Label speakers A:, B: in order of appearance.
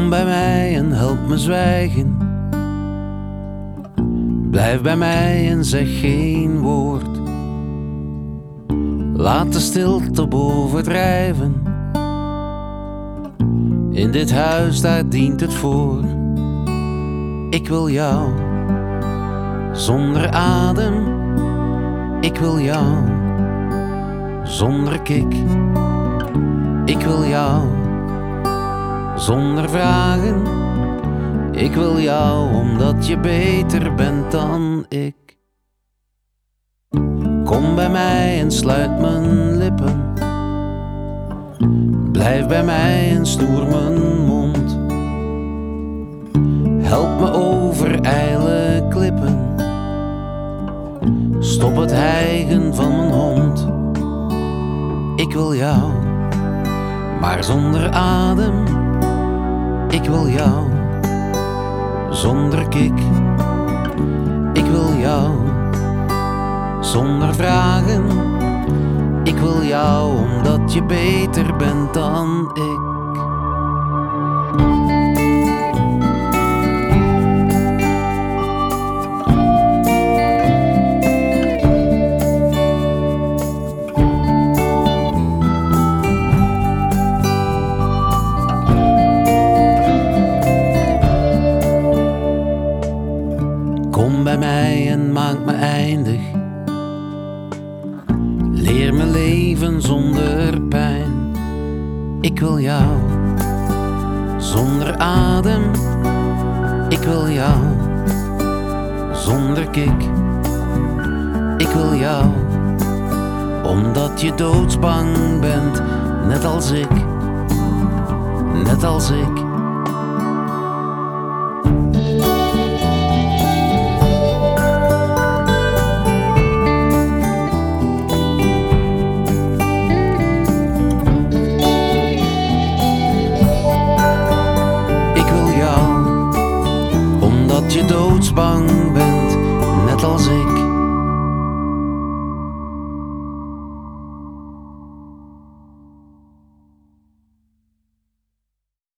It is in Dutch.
A: Kom bij mij en help me zwijgen. Blijf bij mij en zeg geen woord. Laat de stilte bovendrijven. In dit huis, daar dient het voor. Ik wil jou, zonder adem. Ik wil jou, zonder kick. Ik wil jou, zonder vragen. Ik wil jou, omdat je beter bent dan ik. Kom bij mij en sluit mijn lippen. Blijf bij mij en stoer mijn mond. Help me over ijle klippen. Stop het hijgen van mijn hond. Ik wil jou, maar zonder adem. Ik wil jou, zonder kick. Ik wil jou, zonder vragen. Ik wil jou, omdat je beter bent dan ik. Kom bij mij en maak me eindig. Leer me leven zonder pijn. Ik wil jou, zonder adem. Ik wil jou, zonder kick. Ik wil jou, omdat je doodsbang bent, net als ik, net als ik. Je doodsbang bent, net als ik.